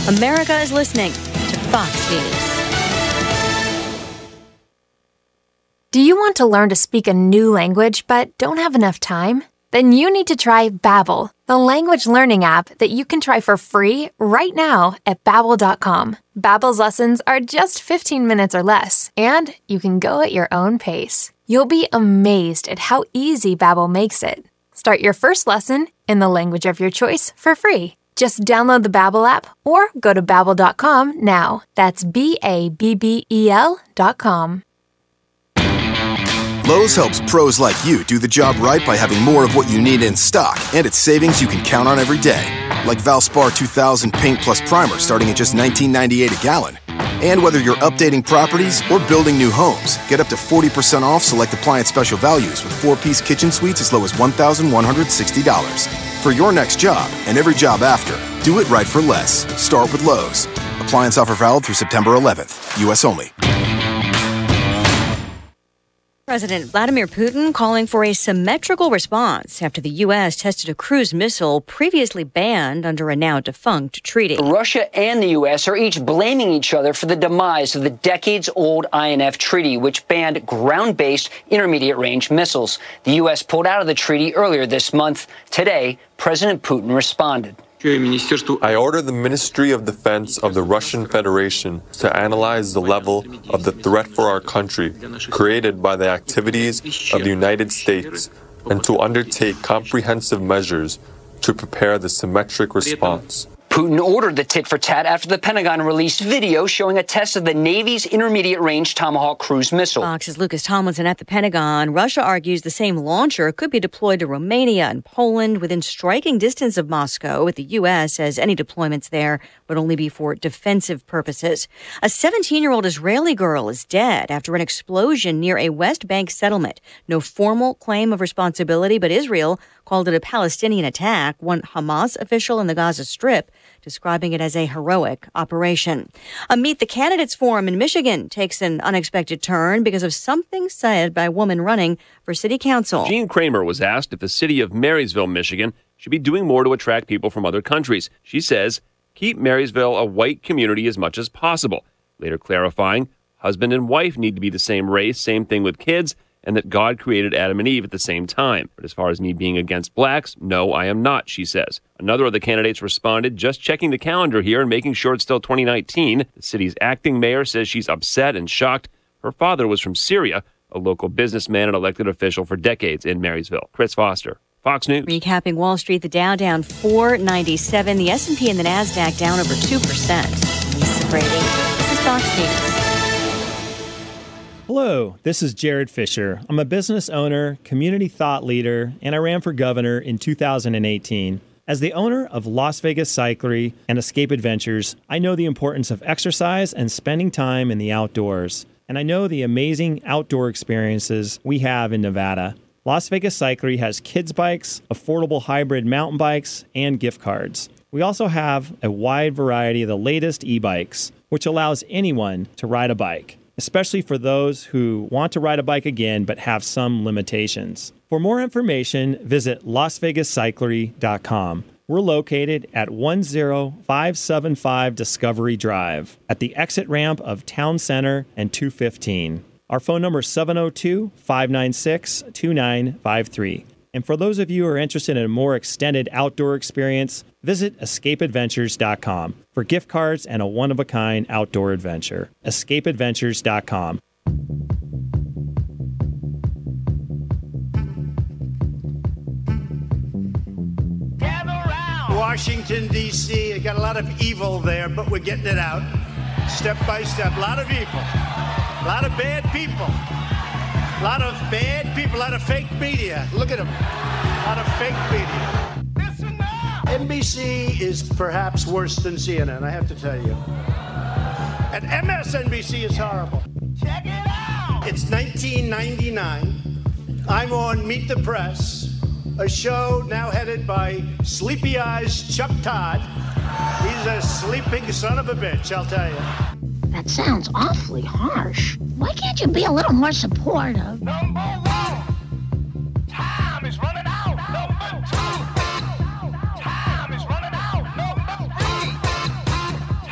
America is listening to Fox News. Do you want to learn to speak a new language but don't have enough time? Then you need to try Babbel, the language learning app that you can try for free right now at Babbel.com. Babbel's lessons are just 15 minutes or less, and you can go at your own pace. You'll be amazed at how easy Babbel makes it. Start your first lesson in the language of your choice for free. Just download the Babbel app or go to Babbel.com now. That's Babbel.com. Lowe's helps pros like you do the job right by having more of what you need in stock, and it's savings you can count on every day. Like Valspar 2000 Paint Plus Primer starting at just $19.98 a gallon. And whether you're updating properties or building new homes, get up to 40% off select appliance special values with 4-piece kitchen suites as low as $1,160. For your next job and every job after, do it right for less. Start with Lowe's. Appliance offer valid through September 11th. U.S. only. President Vladimir Putin calling for a symmetrical response after the U.S. tested a cruise missile previously banned under a now defunct treaty. Russia and the U.S. are each blaming each other for the demise of the decades-old INF treaty, which banned ground-based intermediate-range missiles. The U.S. pulled out of the treaty earlier this month. Today, President Putin responded. I order the Ministry of Defense of the Russian Federation to analyze the level of the threat for our country created by the activities of the United States and to undertake comprehensive measures to prepare the symmetric response. Putin ordered the tit-for-tat after the Pentagon released video showing a test of the Navy's intermediate-range Tomahawk cruise missile. Fox's Lucas Tomlinson at the Pentagon. Russia argues the same launcher could be deployed to Romania and Poland within striking distance of Moscow, with the U.S. says any deployments there would only be for defensive purposes. A 17-year-old Israeli girl is dead after an explosion near a West Bank settlement. No formal claim of responsibility, but Israel called it a Palestinian attack, one Hamas official in the Gaza Strip describing it as a heroic operation. A Meet the Candidates forum in Michigan takes an unexpected turn because of something said by a woman running for city council. Jean Kramer was asked if the city of Marysville, Michigan, should be doing more to attract people from other countries. She says, keep Marysville a white community as much as possible. Later clarifying, husband and wife need to be the same race, same thing with kids, and that God created Adam and Eve at the same time. But as far as me being against blacks, no, I am not, she says. Another of the candidates responded, just checking the calendar here and making sure it's still 2019. The city's acting mayor says she's upset and shocked. Her father was from Syria, a local businessman and elected official for decades in Marysville. Chris Foster, Fox News. Recapping Wall Street, the Dow down 497, the S&P and the NASDAQ down over 2%. Lisa Brady, this is Fox News. Hello, this is Jared Fisher. I'm a business owner, community thought leader, and I ran for governor in 2018. As the owner of Las Vegas Cyclery and Escape Adventures, I know the importance of exercise and spending time in the outdoors. And I know the amazing outdoor experiences we have in Nevada. Las Vegas Cyclery has kids bikes, affordable hybrid mountain bikes, and gift cards. We also have a wide variety of the latest e-bikes, which allows anyone to ride a bike, especially for those who want to ride a bike again but have some limitations. For more information, visit LasVegasCyclery.com. We're located at 10575 Discovery Drive at the exit ramp of Town Center and 215. Our phone number is 702-596-2953. And for those of you who are interested in a more extended outdoor experience, visit escapeadventures.com for gift cards and a one-of-a-kind outdoor adventure. escapeadventures.com. Washington, D.C. I got a lot of evil there, but we're getting it out step by step. A lot of evil. A lot of bad people. A lot of bad people. A lot of fake media. Look at them. A lot of fake media. NBC is perhaps worse than CNN, I have to tell you. And MSNBC is horrible. Check it out. It's 1999. I'm on Meet the Press, a show now headed by Sleepy Eyes Chuck Todd. He's a sleeping son of a bitch, I'll tell you. That sounds awfully harsh. Why can't you be a little more supportive? Number one, time is running out. Number two, time is running out. Number three,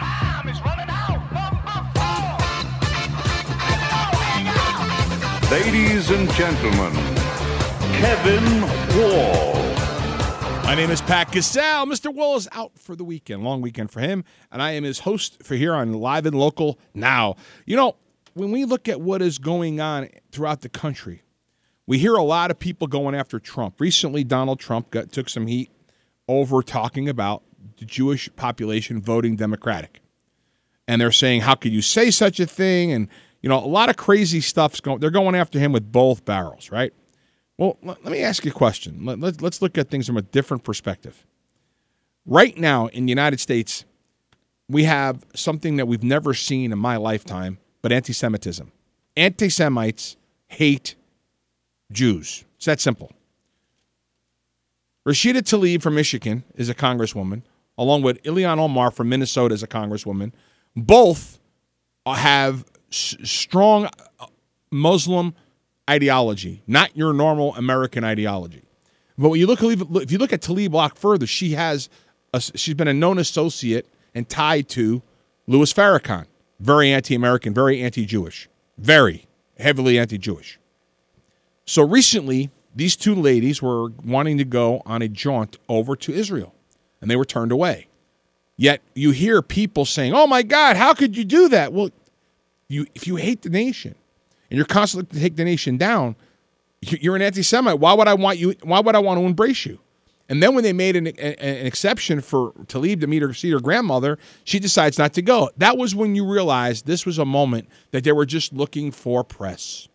Ladies and gentlemen, Kevin Wall. My name is Pat Cassell. Mr. Wall is out for the weekend, long weekend for him, and I am his host for here on Live and Local Now. You know, when we look at what is going on throughout the country, we hear a lot of people going after Trump. Recently, Donald Trump took some heat over talking about the Jewish population voting Democratic. And they're saying, how could you say such a thing? And, you know, a lot of crazy stuff's going. They're going after him with both barrels, right? Well, let me ask you a question. Let's look at things from a different perspective. Right now in the United States, we have something that we've never seen in my lifetime, but anti-Semitism. Anti-Semites hate Jews. It's that simple. Rashida Tlaib from Michigan is a congresswoman, along with Ilhan Omar from Minnesota is a congresswoman. Both have strong Muslim ideology, not your normal American ideology. But when you if you look at Tlaib a lot further, she's been a known associate and tied to Louis Farrakhan, very anti-American, very anti-Jewish, very heavily anti-Jewish. So recently, these two ladies were wanting to go on a jaunt over to Israel, and they were turned away. Yet you hear people saying, "Oh my God, how could you do that?" Well, if you hate the nation and you're constantly to take the nation down, you're an anti-Semite. Why would I want you? Why would I want to embrace you? And then when they made an exception for Tlaib to see her grandmother, she decides not to go. That was when you realized this was a moment that they were just looking for press.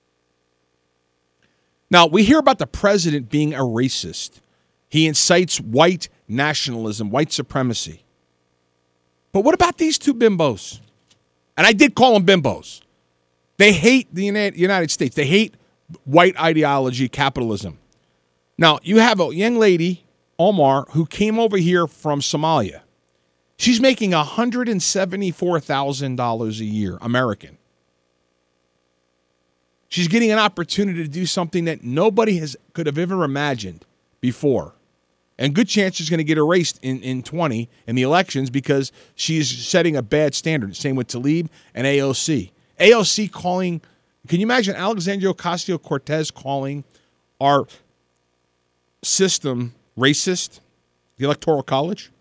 Now, we hear about the president being a racist. He incites white nationalism, white supremacy. But what about these two bimbos? And I did call them bimbos. They hate the United States. They hate white ideology, capitalism. Now, you have a young lady, Omar, who came over here from Somalia. She's making $174,000 a year, American. She's getting an opportunity to do something that nobody could have ever imagined before. And good chance she's going to get erased in 20 in the elections because she's setting a bad standard. Same with Tlaib and AOC. AOC calling, can you imagine Alexandria Ocasio-Cortez calling our system racist, the Electoral College?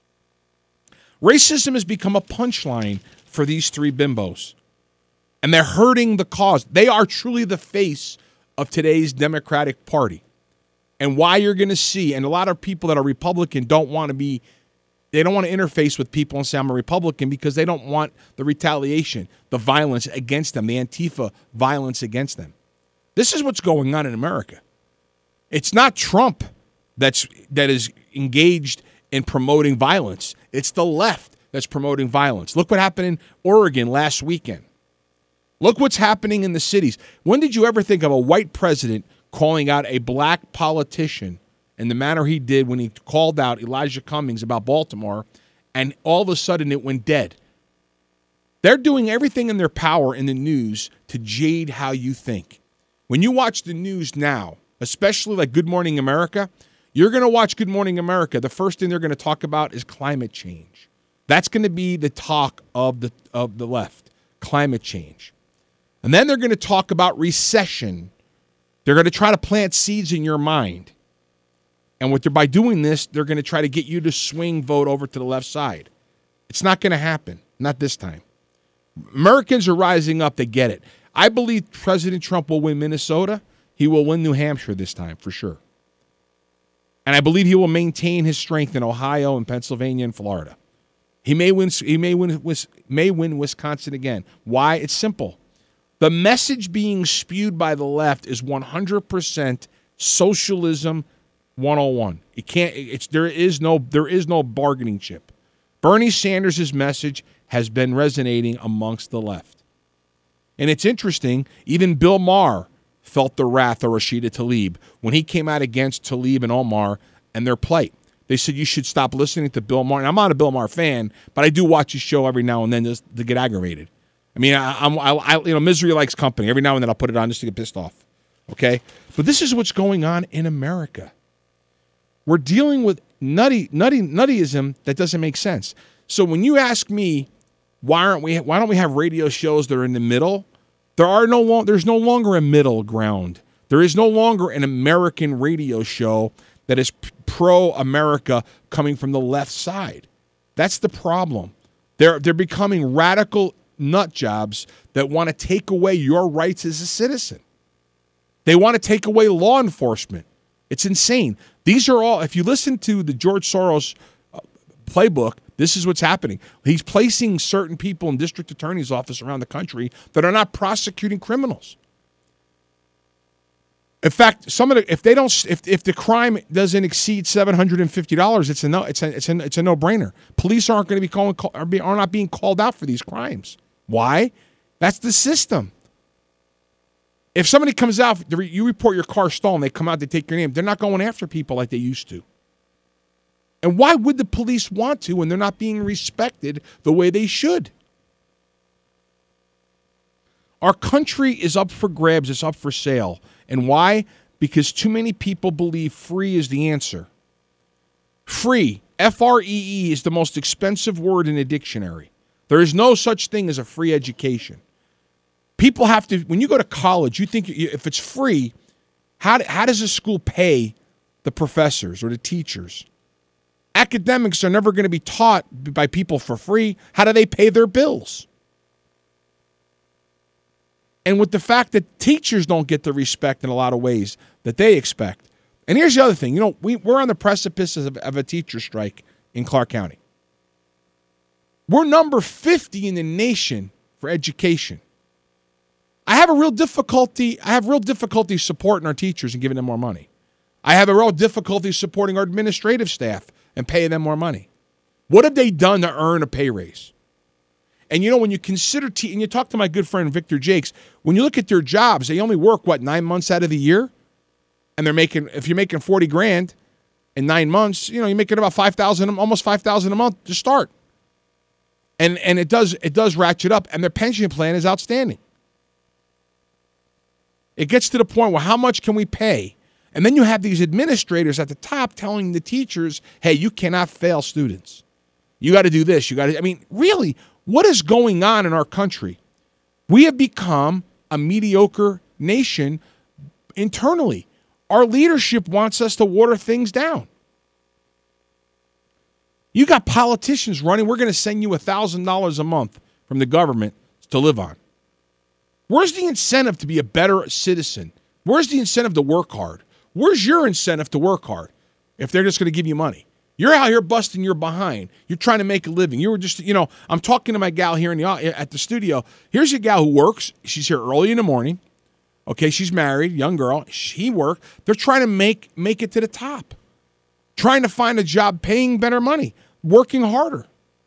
Racism has become a punchline for these three bimbos. And they're hurting the cause. They are truly the face of today's Democratic Party. And why you're going to see, and a lot of people that are Republican they don't want to interface with people and say I'm a Republican because they don't want the retaliation, the violence against them, the Antifa violence against them. This is what's going on in America. It's not Trump that is engaged in promoting violence. It's the left that's promoting violence. Look what happened in Oregon last weekend. Look what's happening in the cities. When did you ever think of a white president calling out a black politician in the manner he did when he called out Elijah Cummings about Baltimore, and all of a sudden it went dead? They're doing everything in their power in the news to jade how you think. When you watch the news now, especially like Good Morning America, you're going to watch Good Morning America. The first thing they're going to talk about is climate change. That's going to be the talk of the left, climate change. And then they're going to talk about recession. They're going to try to plant seeds in your mind. And by doing this, they're going to try to get you to swing vote over to the left side. It's not going to happen. Not this time. Americans are rising up. They get it. I believe President Trump will win Minnesota. He will win New Hampshire this time, for sure. And I believe he will maintain his strength in Ohio and Pennsylvania and Florida. He may win Wisconsin again. Why? It's simple. The message being spewed by the left is 100% socialism 101. There is no bargaining chip. Bernie Sanders' message has been resonating amongst the left. And it's interesting, even Bill Maher felt the wrath of Rashida Tlaib when he came out against Tlaib and Omar and their plight. They said you should stop listening to Bill Maher. And I'm not a Bill Maher fan, but I do watch his show every now and then just to get aggravated. I mean, misery likes company. Every now and then I'll put it on just to get pissed off. Okay? But this is what's going on in America. We're dealing with nuttyism that doesn't make sense. So when you ask me, why don't we have radio shows that are in the middle? There's no longer a middle ground. There is no longer an American radio show that is pro-America coming from the left side. That's the problem. They're becoming radical nut jobs that want to take away your rights as a citizen. They want to take away law enforcement. It's insane. These are all, if you listen to the George Soros playbook, this is what's happening. He's placing certain people in district attorney's office around the country that are not prosecuting criminals. In fact, if the crime doesn't exceed $750, it's a no-brainer. Police aren't going to be are not being called out for these crimes. Why? That's the system. If somebody comes out, you report your car stolen, they come out, they take your name. They're not going after people like they used to. And why would the police want to when they're not being respected the way they should? Our country is up for grabs. It's up for sale. And why? Because too many people believe free is the answer. Free, F-R-E-E, is the most expensive word in a dictionary. There is no such thing as a free education. People have to, when you go to college, you think if it's free, how does a school pay the professors or the teachers? Academics are never going to be taught by people for free. How do they pay their bills? And with the fact that teachers don't get the respect in a lot of ways that they expect. And here's the other thing. We're on the precipice of a teacher strike in Clark County. We're number 50 in the nation for education. I have real difficulty supporting our teachers and giving them more money. I have a real difficulty supporting our administrative staff and paying them more money. What have they done to earn a pay raise? And when you consider, and you talk to my good friend Victor Jakes, when you look at their jobs, they only work, 9 months out of the year? And if you're making $40,000 in 9 months, you're making about $5,000, almost $5,000 a month to start. And it does ratchet up, and their pension plan is outstanding. It gets to the point where how much can we pay? And then you have these administrators at the top telling the teachers, hey, you cannot fail students. You got to do this. Really, what is going on in our country? We have become a mediocre nation internally. Our leadership wants us to water things down. You got politicians running, we're going to send you $1,000 a month from the government to live on. Where's the incentive to be a better citizen? Where's the incentive to work hard? Where's your incentive to work hard if they're just going to give you money? You're out here busting your behind. You're trying to make a living. You were just, I'm talking to my gal here at the studio. Here's a gal who works. She's here early in the morning. Okay, she's married, young girl. She works. They're trying to make it to the top. Trying to find a job paying better money, working harder.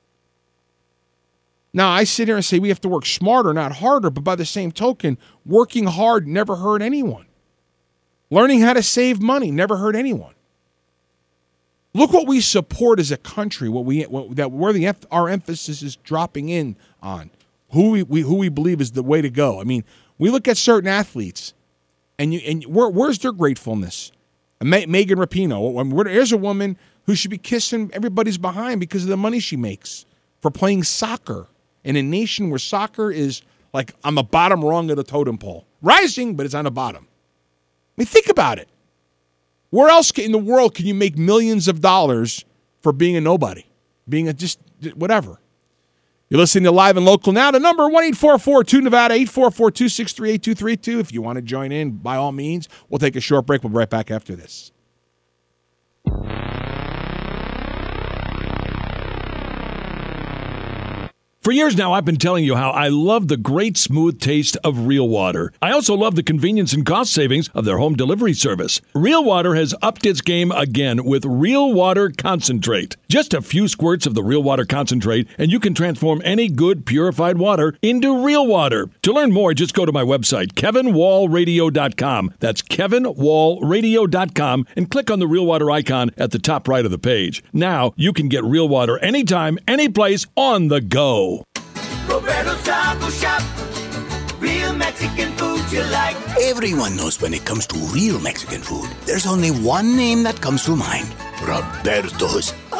Now, I sit here and say we have to work smarter, not harder, but by the same token, working hard never hurt anyone. Learning how to save money never hurt anyone. Look what we support as a country, our emphasis is dropping in on, who we believe is the way to go. We look at certain athletes, and where's their gratefulness? Megan Rapinoe, here's a woman who should be kissing everybody's behind because of the money she makes for playing soccer in a nation where soccer is like on the bottom rung of the totem pole. Rising, but it's on the bottom. Think about it. Where else in the world can you make millions of dollars for being a nobody? Being a just whatever. You're listening to Live and Local now. The number 1-844-2-NEVADA, 844-263-8232. If you want to join in, by all means. We'll take a short break. We'll be right back after this. For years now, I've been telling you how I love the great smooth taste of Real Water. I also love the convenience and cost savings of their home delivery service. Real Water has upped its game again with Real Water Concentrate. Just a few squirts of the Real Water Concentrate, and you can transform any good purified water into real water. To learn more, just go to my website, kevinwallradio.com. That's kevinwallradio.com, and click on the Real Water icon at the top right of the page. Now, you can get real water anytime, anyplace, on the go. Roberto's Taco Shop. Real Mexican food you like. Everyone knows when it comes to real Mexican food, there's only one name that comes to mind. Roberto's.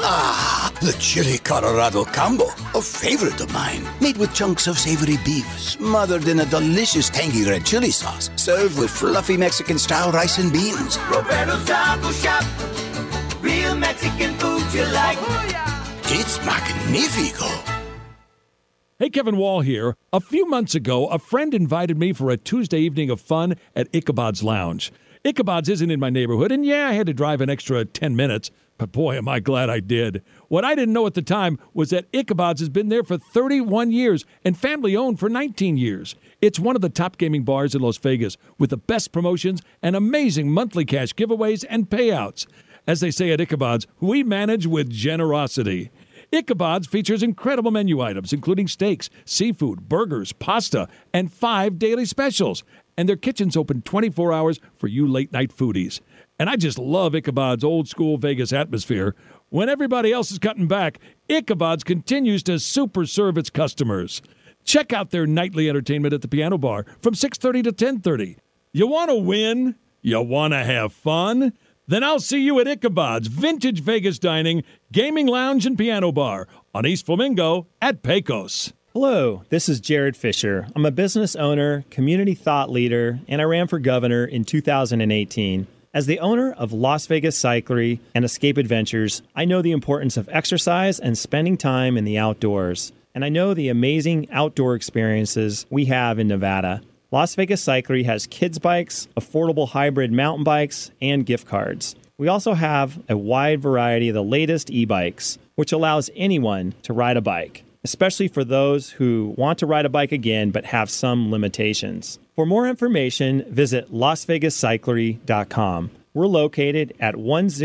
Ah, the Chili Colorado Combo, a favorite of mine. Made with chunks of savory beef, smothered in a delicious tangy red chili sauce. Served with fluffy Mexican-style rice and beans. Roberto's Taco Shop. Real Mexican food you like. It's magnifico. Hey, Kevin Wall here. A few months ago, a friend invited me for a Tuesday evening of fun at Ichabod's Lounge. Ichabod's isn't in my neighborhood, and yeah, I had to drive an extra 10 minutes, but boy, am I glad I did. What I didn't know at the time was that Ichabod's has been there for 31 years and family-owned for 19 years. It's one of the top gaming bars in Las Vegas with the best promotions and amazing monthly cash giveaways and payouts. As they say at Ichabod's, we manage with generosity. Ichabod's features incredible menu items, including steaks, seafood, burgers, pasta, and 5 daily specials. And their kitchen's open 24 hours for you late-night foodies. And I just love Ichabod's old-school Vegas atmosphere. When everybody else is cutting back, Ichabod's continues to super serve its customers. Check out their nightly entertainment at the Piano Bar from 6:30 to 10:30. You want to win? You want to have fun? Then I'll see you at Ichabod's Vintage Vegas Dining, Gaming Lounge, and Piano Bar on East Flamingo at Pecos. Hello, this is Jared Fisher. I'm a business owner, community thought leader, and I ran for governor in 2018. As the owner of Las Vegas Cyclery and Escape Adventures, I know the importance of exercise and spending time in the outdoors. And I know the amazing outdoor experiences we have in Nevada. Las Vegas Cyclery has kids bikes, affordable hybrid mountain bikes, and gift cards. We also have a wide variety of the latest e-bikes, which allows anyone to ride a bike, especially for those who want to ride a bike again but have some limitations. For more information, visit LasVegasCyclery.com. We're located at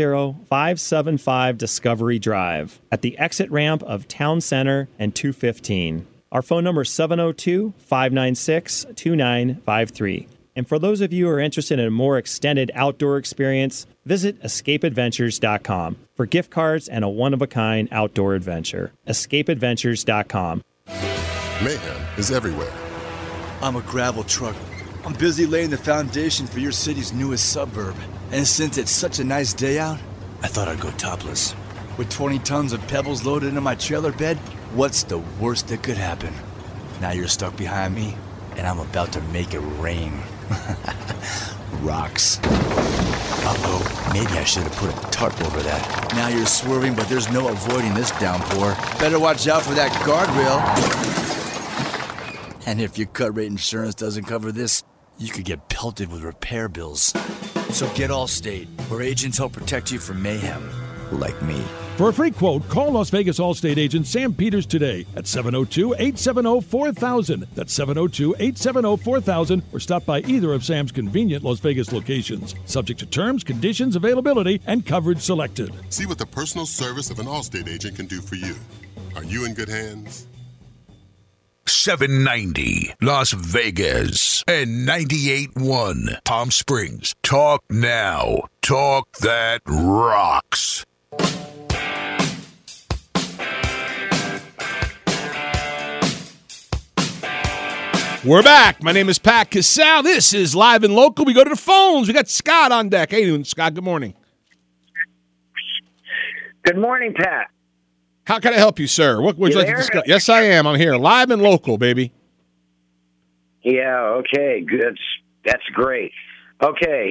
10575 Discovery Drive at the exit ramp of Town Center and 215. Our phone number is 702-596-2953. And for those of you who are interested in a more extended outdoor experience, visit escapeadventures.com for gift cards and a one-of-a-kind outdoor adventure. escapeadventures.com. Mayhem is everywhere. I'm a gravel trucker. I'm busy laying the foundation for your city's newest suburb. And since it's such a nice day out, I thought I'd go topless. With 20 tons of pebbles loaded into my trailer bed, what's the worst that could happen? Now you're stuck behind me, and I'm about to make it rain. Rocks. Uh-oh, maybe I should have put a tarp over that. Now you're swerving, but there's no avoiding this downpour. Better watch out for that guardrail. And if your cut rate insurance doesn't cover this, you could get pelted with repair bills. So get Allstate, where agents help protect you from mayhem, like me. For a free quote, call Las Vegas Allstate agent Sam Peters today at 702-870-4000. That's 702-870-4000, or stop by either of Sam's convenient Las Vegas locations. Subject to terms, conditions, availability, and coverage selected. See what the personal service of an Allstate agent can do for you. Are you in good hands? 790 Las Vegas and 98.1 Palm Springs. Talk now. Talk that rocks. We're back. My name is Pat Casale. This is Live and Local. We go to the phones. We got Scott on deck. Hey, doing, Scott? Good morning. Good morning, Pat. How can I help you, sir? What would you like to discuss? Yes, I am. I'm here. Live and Local, baby. Yeah, okay. Good. That's great. Okay.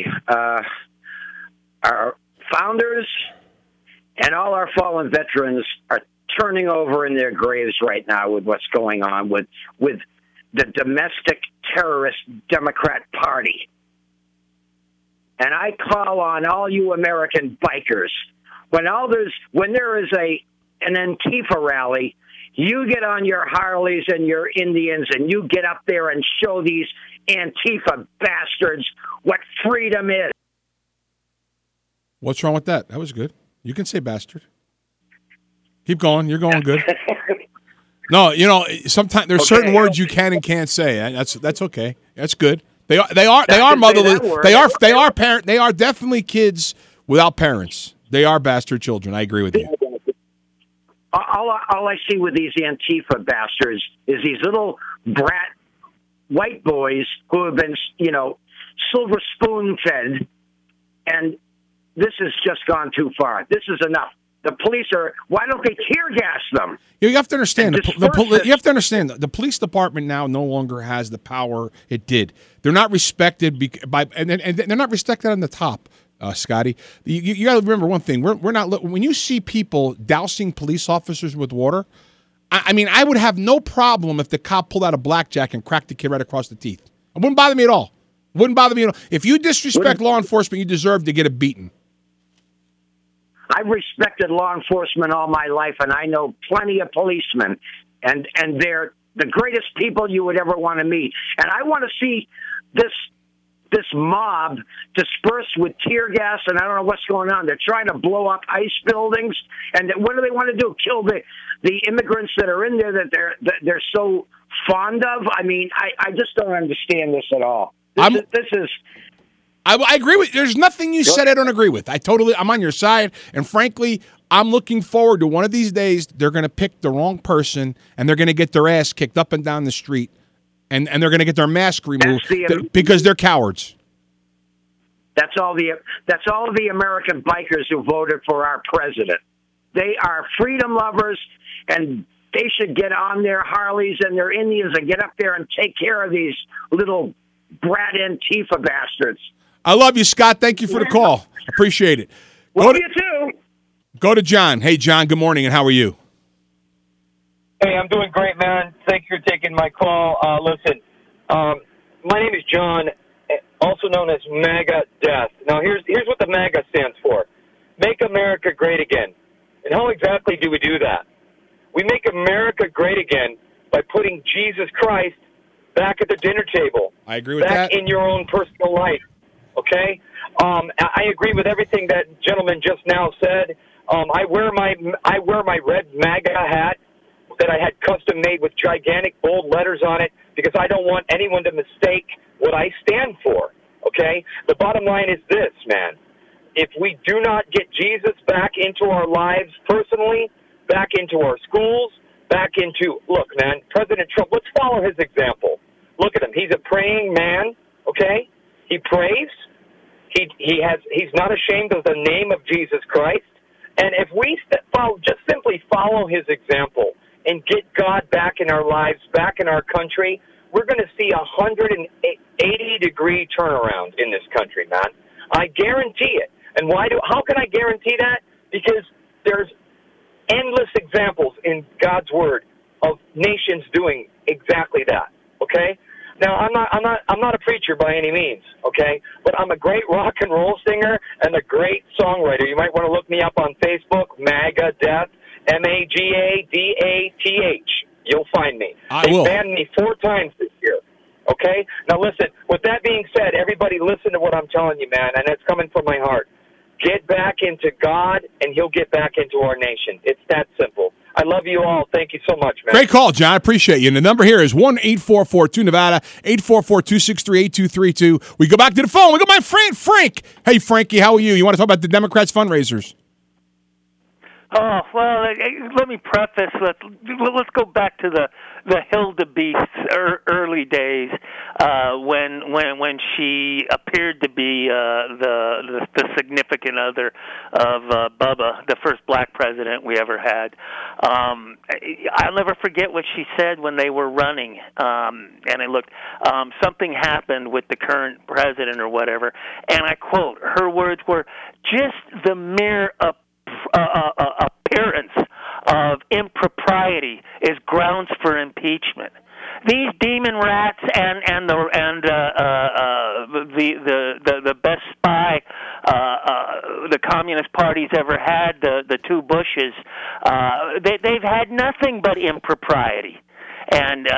Our founders and all our fallen veterans are turning over in their graves right now with what's going on with the domestic terrorist Democrat Party. And I call on all you American bikers, when there is an Antifa rally, you get on your Harleys and your Indians and you get up there and show these Antifa bastards what freedom is. What's wrong with that? That was good. You can say bastard. Keep going. You're going good. No, sometimes there's certain words you can and can't say. That's okay. That's good. They are motherless. They are definitely kids without parents. They are bastard children. I agree with you. All I see with these Antifa bastards is these little brat white boys who have been, silver spoon fed, and this has just gone too far. This is enough. The police are. Why don't they tear gas them? You have to understand. You have to understand. The police department now no longer has the power it did. They're not respected and they're not respected on the top. Scotty, you got to remember one thing. We're not. When you see people dousing police officers with water, I mean, I would have no problem if the cop pulled out a blackjack and cracked the kid right across the teeth. It wouldn't bother me at all. Wouldn't bother me at all. If you disrespect law enforcement, you deserve to get a beating. I've respected law enforcement all my life, and I know plenty of policemen, and they're the greatest people you would ever want to meet. And I want to see this mob dispersed with tear gas, and I don't know what's going on. They're trying to blow up ICE buildings, and what do they want to do? Kill the immigrants that are in there that they're so fond of? I mean, I just don't understand this at all. This is. I agree with. There's nothing you said I don't agree with. I'm on your side, and frankly, I'm looking forward to one of these days they're going to pick the wrong person, and they're going to get their ass kicked up and down the street, and they're going to get their mask removed because they're cowards. That's all the American bikers who voted for our president. They are freedom lovers, and they should get on their Harleys and their Indians and get up there and take care of these little brat Antifa bastards. I love you, Scott. Thank you for the call. Appreciate it. Love you too. Go to John. Hey, John, good morning, and how are you? Hey, I'm doing great, man. Thanks for taking my call. Listen, my name is John, also known as MAGA Death. Now, here's what the MAGA stands for. Make America Great Again. And how exactly do we do that? We make America great again by putting Jesus Christ back at the dinner table. I agree with that. Back in your own personal life. Okay? I agree with everything that gentleman just now said. I wear my red MAGA hat that I had custom made with gigantic bold letters on it because I don't want anyone to mistake what I stand for. Okay? The bottom line is this, man. If we do not get Jesus back into our lives personally, back into our schools, back into, look, man, President Trump, let's follow his example. Look at him. He's a praying man, okay? He prays. He's not ashamed of the name of Jesus Christ. And if we just simply follow his example and get God back in our lives, back in our country, we're going to see a 180-degree turnaround in this country, man. I guarantee it. And how can I guarantee that? Because there's endless examples in God's word of nations doing exactly that. Okay? Now I'm not a preacher by any means, okay? But I'm a great rock and roll singer and a great songwriter. You might want to look me up on Facebook, MAGA Death, MAGADATH. You'll find me. They banned me 4 times this year. Okay? Now listen, with that being said, everybody listen to what I'm telling you, man, and it's coming from my heart. Get back into God, and he'll get back into our nation. It's that simple. I love you all. Thank you so much, man. Great call, John. I appreciate you. And the number here is 1-844-2-NEVADA, 844-263-8232. We go back to the phone. We got my friend Frank. Hey, Frankie, how are you? You want to talk about the Democrats' fundraisers? Oh, well, let me preface with, let's go back to the Hildebeest's early days when she appeared to be the significant other of Bubba, the first black president we ever had. I'll never forget what she said when they were running, and I looked, something happened with the current president or whatever, and I quote, her words were, just the mere appearance of impropriety is grounds for impeachment. These demon rats and the best spy the Communist Party's ever had, the 2 Bushes, they've had nothing but impropriety. And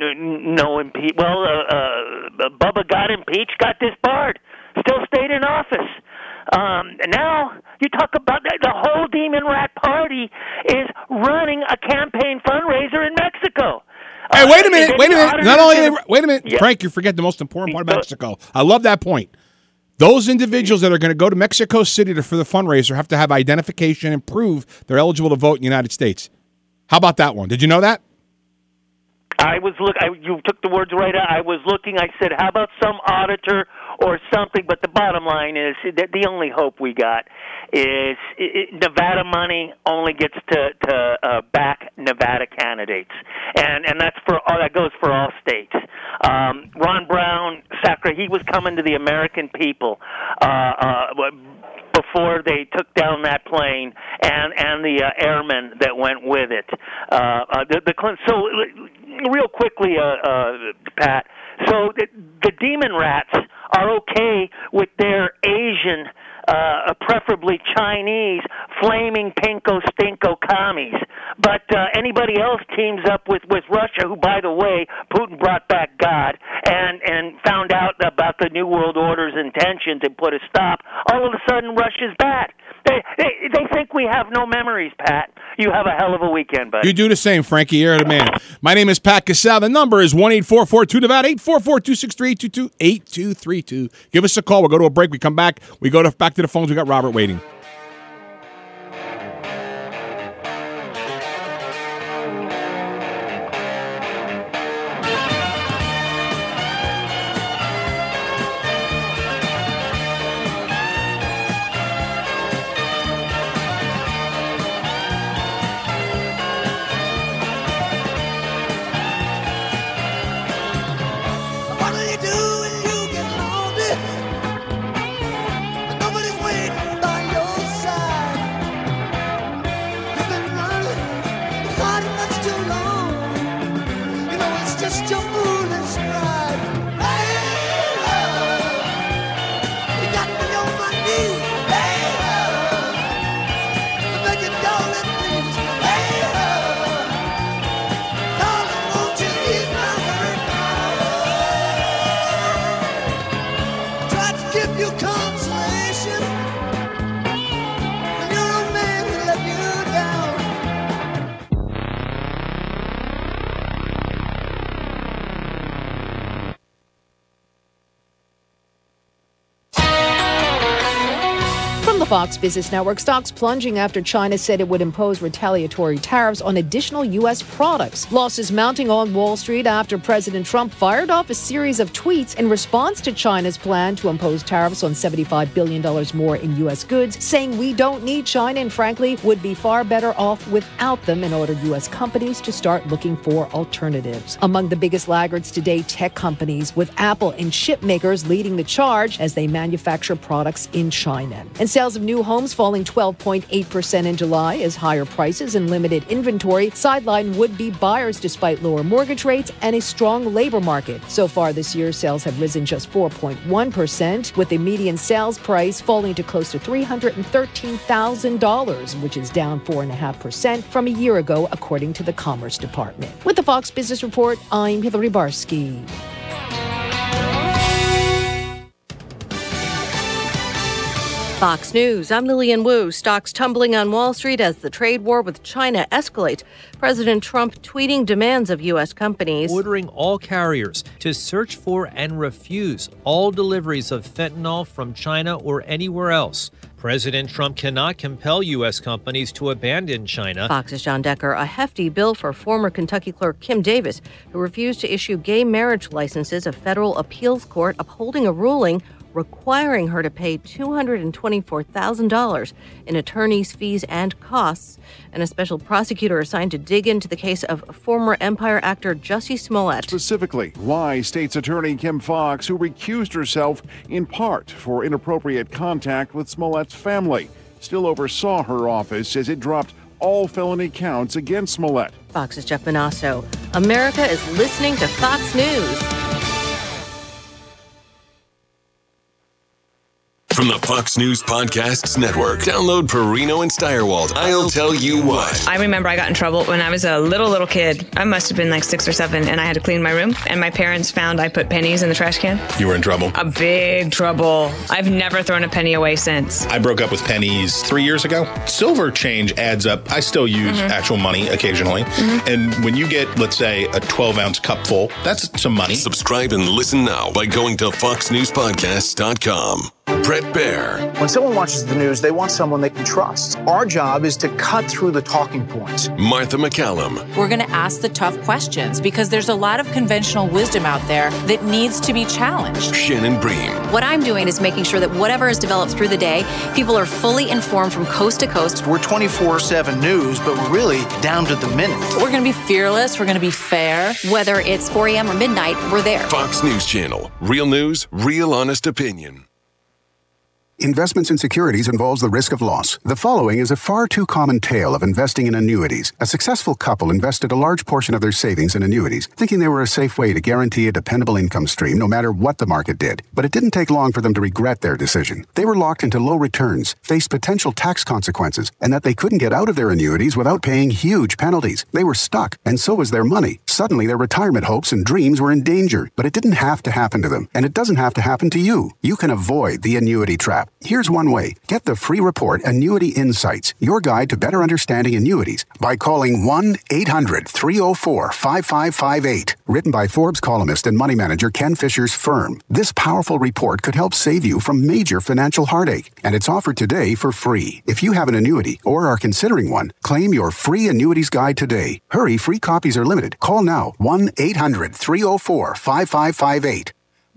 Bubba got impeached, got disbarred, still stayed in office. Now you talk about the whole Demon Rat Party is running a campaign fundraiser in Mexico. Hey, wait a minute. Wait a minute. Yeah. Frank, you forget the most important part of Mexico. I love that point. Those individuals that are going to go to Mexico City for the fundraiser have to have identification and prove they're eligible to vote in the United States. How about that one? Did you know that? You took the words right out. I was looking. I said, how about some auditor or something. But the bottom line is that the only hope we got is Nevada money only gets to back Nevada candidates, and that goes for all states. Ron Brown, he was coming to the American people before they took down that plane and the airmen that went with it. So real quickly, Pat. So the demon rats are okay with their Asian, preferably Chinese, flaming pinko stinko commies. But anybody else teams up with Russia, who, by the way, Putin brought back God and found out about the New World Order's intention to put a stop, all of a sudden Russia's bad. They think we have no memories, Pat. You have a hell of a weekend, buddy. You do the same, Frankie. You're the man. My name is Pat Cassell. The number is 1-844-2-NEVADA, 844-263-8232. Give us a call. We'll go to a break. We come back. We go back to the phones. We got Robert waiting. Fox Business Network, stocks plunging after China said it would impose retaliatory tariffs on additional U.S. products. Losses mounting on Wall Street after President Trump fired off a series of tweets in response to China's plan to impose tariffs on $75 billion more in U.S. goods, saying we don't need China and frankly would be far better off without them, and ordered U.S. companies to start looking for alternatives. Among the biggest laggards today, tech companies, with Apple and chip makers leading the charge as they manufacture products in China. And sales of new homes falling 12.8% in July as higher prices and limited inventory sideline would-be buyers despite lower mortgage rates and a strong labor market. So far this year, sales have risen just 4.1%, with the median sales price falling to close to $313,000, which is down 4.5% from a year ago, according to the Commerce Department. With the Fox Business Report, I'm Hillary Barsky. Fox News, I'm Lillian Wu. Stocks tumbling on Wall Street as the trade war with China escalates. President Trump tweeting demands of U.S. companies, ordering all carriers to search for and refuse all deliveries of fentanyl from China or anywhere else. President Trump cannot compel U.S. companies to abandon China. Fox's John Decker, a hefty bill for former Kentucky clerk Kim Davis, who refused to issue gay marriage licenses, a federal appeals court upholding a ruling requiring her to pay $224,000 in attorney's fees and costs, and a special prosecutor assigned to dig into the case of former Empire actor Jussie Smollett. Specifically, why State's Attorney Kim Foxx, who recused herself in part for inappropriate contact with Smollett's family, still oversaw her office as it dropped all felony counts against Smollett. Fox's Jeff Manasso. America is listening to Fox News. From the Fox News Podcasts Network. Download Perino and Steyerwalt. I'll tell you what. I remember I got in trouble when I was a little kid. I must have been like 6 or 7, and I had to clean my room. And my parents found I put pennies in the trash can. You were in trouble? A big trouble. I've never thrown a penny away since. I broke up with pennies 3 years ago. Silver change adds up. I still use actual money occasionally. And when you get, let's say, a 12-ounce cup full, that's some money. Subscribe and listen now by going to foxnewspodcasts.com. Brett Baer. When someone watches the news, they want someone they can trust. Our job is to cut through the talking points. Martha McCallum. We're going to ask the tough questions because there's a lot of conventional wisdom out there that needs to be challenged. Shannon Bream. What I'm doing is making sure that whatever is developed through the day, people are fully informed from coast to coast. We're 24/7 news, but we're really down to the minute. We're going to be fearless. We're going to be fair. Whether it's 4 a.m. or midnight, we're there. Fox News Channel. Real news, real honest opinion. Investments in securities involves the risk of loss. The following is a far too common tale of investing in annuities. A successful couple invested a large portion of their savings in annuities, thinking they were a safe way to guarantee a dependable income stream no matter what the market did. But it didn't take long for them to regret their decision. They were locked into low returns, faced potential tax consequences, and that they couldn't get out of their annuities without paying huge penalties. They were stuck, and so was their money. Suddenly, their retirement hopes and dreams were in danger. But it didn't have to happen to them, and it doesn't have to happen to you. You can avoid the annuity trap. Here's one way. Get the free report Annuity Insights, your guide to better understanding annuities, by calling 1-800-304-5558. Written by Forbes columnist and money manager Ken Fisher's firm. This powerful report could help save you from major financial heartache, and it's offered today for free. If you have an annuity or are considering one, claim your free annuities guide today. Hurry, free copies are limited. Call now. 1-800-304-5558.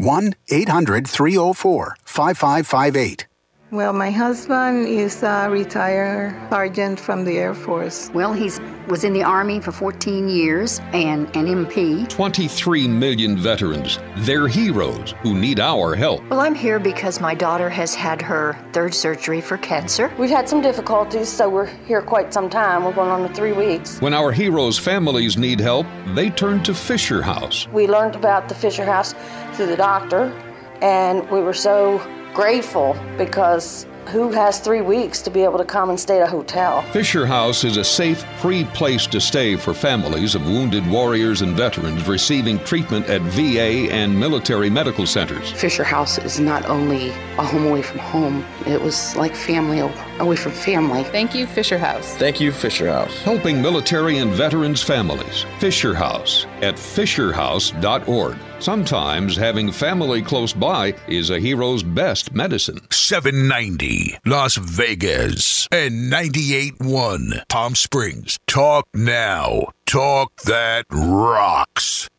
1-800-304-5558. Well, my husband is a retired sergeant from the Air Force. Well, he was in the Army for 14 years and an MP. 23 million veterans. They're heroes who need our help. Well, I'm here because my daughter has had her third surgery for cancer. We've had some difficulties, so we're here quite some time. We're going on to 3 weeks. When our heroes' families need help, they turn to Fisher House. We learned about the Fisher House through the doctor, and we were so grateful because who has 3 weeks to be able to come and stay at a hotel? Fisher House is a safe, free place to stay for families of wounded warriors and veterans receiving treatment at VA and military medical centers. Fisher House is not only a home away from home, it was like family away from family. Thank you, Fisher House. Thank you, Fisher House. Helping military and veterans families. Fisher House at fisherhouse.org. Sometimes having family close by is a hero's best medicine. 790 Las Vegas and 98.1 Palm Springs. Talk now. Talk that rocks.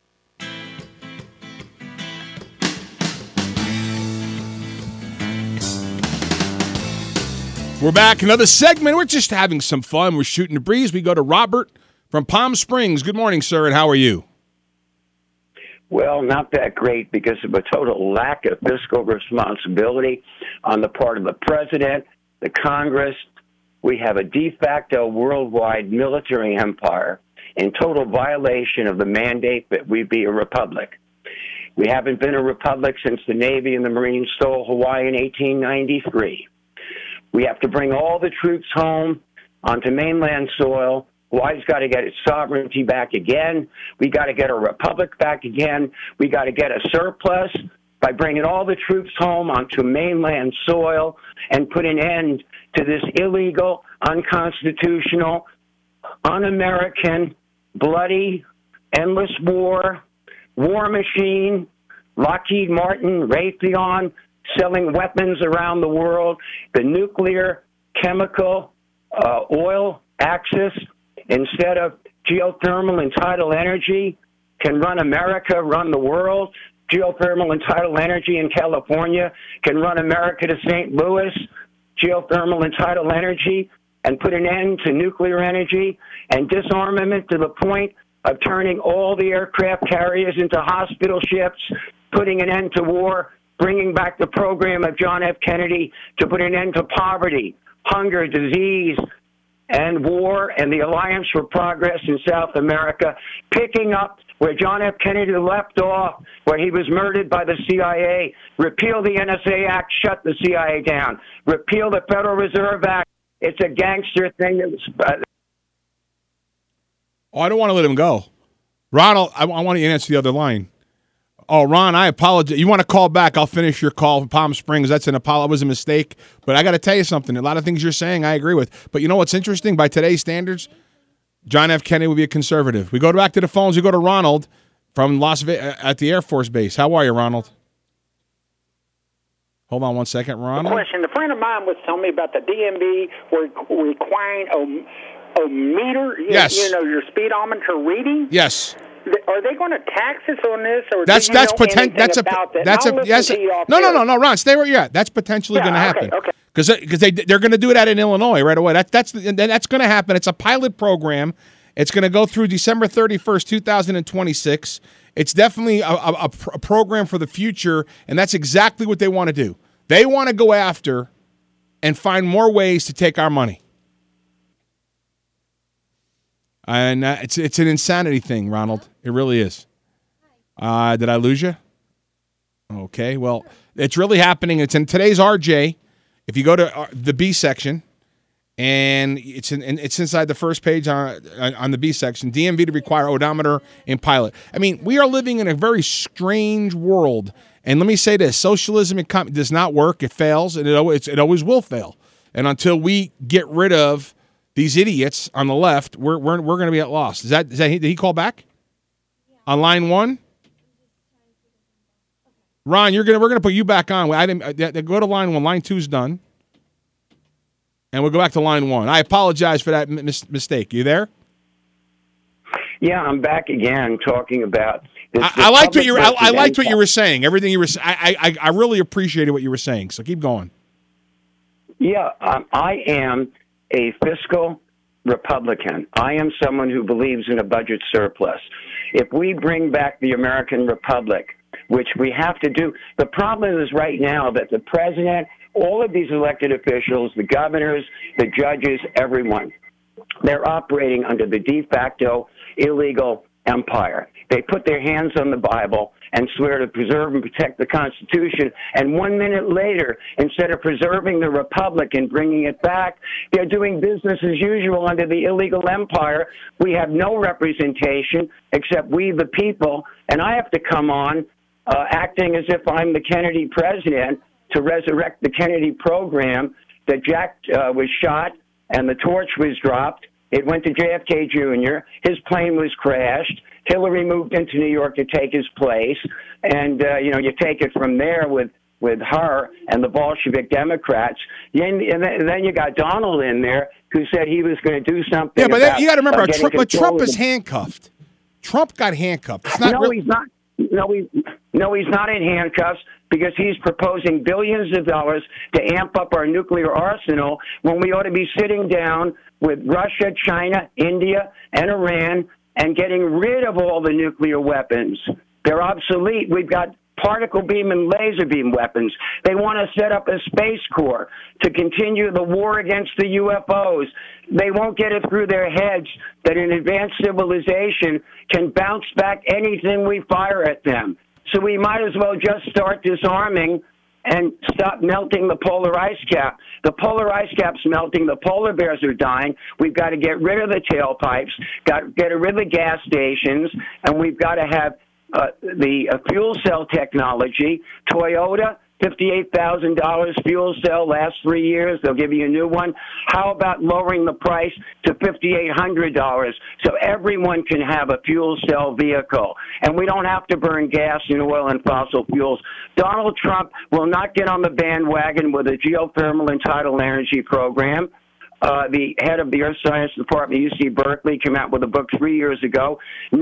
We're back. Another segment. We're just having some fun. We're shooting the breeze. We go to Robert from Palm Springs. Good morning, sir, and how are you? Well, not that great because of a total lack of fiscal responsibility on the part of the president, the Congress. We have a de facto worldwide military empire in total violation of the mandate that we be a republic. We haven't been a republic since the Navy and the Marines stole Hawaii in 1893. We have to bring all the troops home onto mainland soil. Hawaii's got to get its sovereignty back again. We got to get a republic back again. We got to get a surplus by bringing all the troops home onto mainland soil and put an end to this illegal, unconstitutional, un-American, bloody, endless war machine, Lockheed Martin, Raytheon, selling weapons around the world, the nuclear, chemical, oil axis, instead of geothermal and tidal energy, can run America, run the world. Geothermal and tidal energy in California can run America to St. Louis. Geothermal and tidal energy, and put an end to nuclear energy and disarmament to the point of turning all the aircraft carriers into hospital ships, putting an end to war, bringing back the program of John F. Kennedy to put an end to poverty, hunger, disease, and war, and the Alliance for Progress in South America, picking up where John F. Kennedy left off, where he was murdered by the CIA. Repeal the NSA Act, shut the CIA down. Repeal the Federal Reserve Act. It's a gangster thing. I don't want to let him go. Ronald, I want you to answer the other line. Oh, Ron, I apologize. You want to call back? I'll finish your call from Palm Springs. That's an apology. It was a mistake. But I got to tell you something. A lot of things you're saying I agree with. But you know what's interesting? By today's standards, John F. Kennedy would be a conservative. We go back to the phones. We go to Ronald from Las Vegas at the Air Force Base. How are you, Ronald? Hold on one second, Ronald. Question. A friend of mine was telling me about the DMV requiring a meter, yes. Your speedometer reading. Yes. Are they going to tax us on this, or that's do you know potential. That's a yes. No, Ron, stay where you're at. That's potentially going to happen. Okay. Because they're going to do it out in Illinois right away. That's going to happen. It's a pilot program. It's going to go through December 31st, 2026. It's definitely a program for the future, and that's exactly what they want to do. They want to go after and find more ways to take our money. And it's an insanity thing, Ronald. It really is. Did I lose you? Okay, well, it's really happening. It's in today's RJ. If you go to the B section, and it's inside the first page on the B section, DMV to require odometer in pilot. I mean, we are living in a very strange world. And let me say this: socialism does not work. It fails, and it always will fail. And until we get rid of these idiots on the left, we're going to be at loss. Did he call back? Yeah. On line 1? Ron, we're going to put you back on. Go to line 1. Line 2's done. And we'll go back to line 1. I apologize for that mistake. You there? Yeah, I'm back again talking about this. I liked what you were saying. Everything you were saying. I really appreciated what you were saying. So keep going. Yeah, I am a fiscal Republican. I am someone who believes in a budget surplus. If we bring back the American Republic, which we have to do, the problem is right now that the president, all of these elected officials, the governors, the judges, everyone, they're operating under the de facto illegal empire. They put their hands on the Bible and swear to preserve and protect the Constitution, and 1 minute later, instead of preserving the Republic and bringing it back, they're doing business as usual under the illegal empire. We have no representation except we, the people, and I have to come on acting as if I'm the Kennedy president to resurrect the Kennedy program, that Jack was shot and the torch was dropped. It went to JFK Jr. His plane was crashed. Hillary moved into New York to take his place. And, you take it from there with her and the Bolshevik Democrats. And then you got Donald in there who said he was going to do something. Yeah, but you got to remember, Trump is the... handcuffed. Trump got handcuffed. It's not he's not. No, he's not in handcuffs because he's proposing billions of dollars to amp up our nuclear arsenal when we ought to be sitting down with Russia, China, India, and Iran and getting rid of all the nuclear weapons. They're obsolete. We've got particle beam and laser beam weapons. They want to set up a space corps to continue the war against the UFOs. They won't get it through their heads that an advanced civilization can bounce back anything we fire at them. So we might as well just start disarming and stop melting the polar ice cap. The polar ice cap's melting. The polar bears are dying. We've got to get rid of the tailpipes, get rid of the gas stations, and we've got to have the fuel cell technology. Toyota, $58,000 fuel cell, last 3 years. They'll give you a new one. How about lowering the price to $5,800 so everyone can have a fuel cell vehicle? And we don't have to burn gas and oil and fossil fuels. Donald Trump will not get on the bandwagon with a geothermal and tidal energy program. The head of the Earth Science Department at UC Berkeley came out with a book 3 years ago.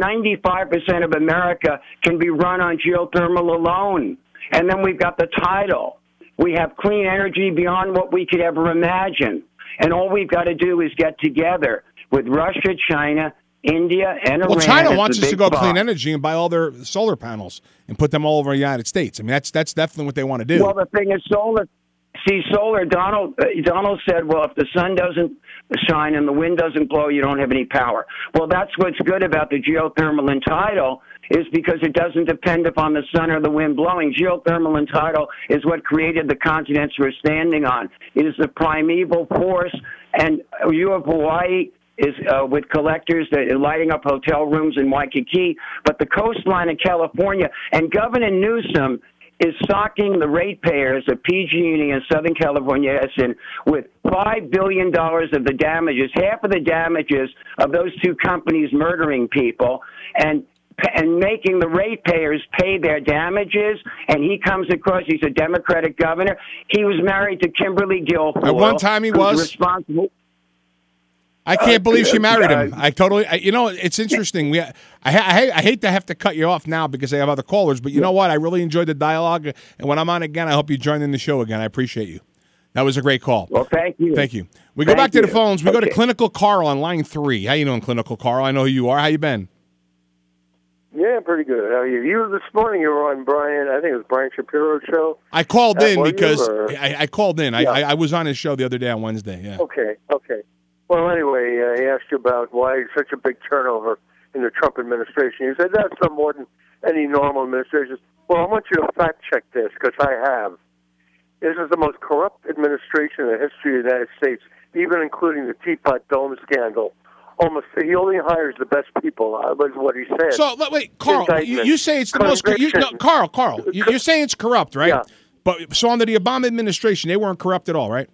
95% of America can be run on geothermal alone. And then we've got the tidal. We have clean energy beyond what we could ever imagine. And all we've got to do is get together with Russia, China, India, and Iran. Well, China wants us to go clean energy and buy all their solar panels and put them all over the United States. I mean, that's definitely what they want to do. Well, the thing is solar. See, solar, Donald said, well, if the sun doesn't shine and the wind doesn't blow, you don't have any power. Well, that's what's good about the geothermal and tidal is because it doesn't depend upon the sun or the wind blowing. Geothermal and tidal is what created the continents we're standing on. It is the primeval force, and you have Hawaii is with collectors that are lighting up hotel rooms in Waikiki, but the coastline of California, and Governor Newsom is socking the ratepayers of PG&E and Southern California Edison with $5 billion of the damages, half of the damages of those two companies murdering people, and and making the ratepayers pay their damages, and he comes across, he's a Democratic governor. He was married to Kimberly Guilfoyle. At one time he was. Responsible. I can't believe she married him. It's interesting. I hate to have to cut you off now because I have other callers, but you know what? I really enjoyed the dialogue, and when I'm on again, I hope you join in the show again. I appreciate you. That was a great call. Well, thank you. Thank you. We go back to the phones. We go to Clinical Carl on line 3. How you doing, Clinical Carl? I know who you are. How you been? Yeah, pretty good. How are you? This morning you were on I think it was Brian Shapiro's show. I called in because I called in. Yeah. I was on his show the other day on Wednesday. Yeah. Okay. Well, anyway, he asked you about why such a big turnover in the Trump administration. You said that's no more than any normal administration. Well, I want you to fact check this because I have. This is the most corrupt administration in the history of the United States, even including the Teapot Dome scandal. Almost, he only hires the best people, was what he said. So, wait, Carl, you say it's the most... Carl, you're saying it's corrupt, right? Yeah. But so under the Obama administration, they weren't corrupt at all, right?